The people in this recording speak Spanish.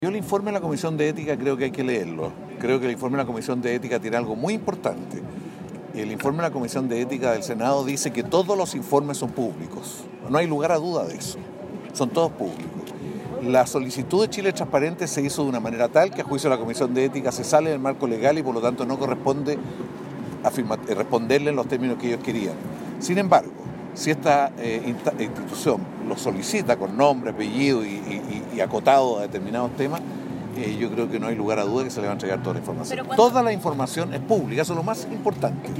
Yo el informe de la Comisión de Ética creo que hay que leerlo. Creo que el informe de la Comisión de Ética tiene algo muy importante. El informe de la Comisión de Ética del Senado dice que todos los informes son públicos. No hay lugar a duda de eso. Son todos públicos. La solicitud de Chile Transparente se hizo de una manera tal que a juicio de la Comisión de Ética se sale del marco legal y por lo tanto no corresponde responderle en los términos que ellos querían. Sin embargo, si esta institución lo solicita con nombre, apellido y acotado a determinados temas, yo creo que no hay lugar a duda que se le va a entregar toda la información. Toda la información es pública, eso es lo más importante.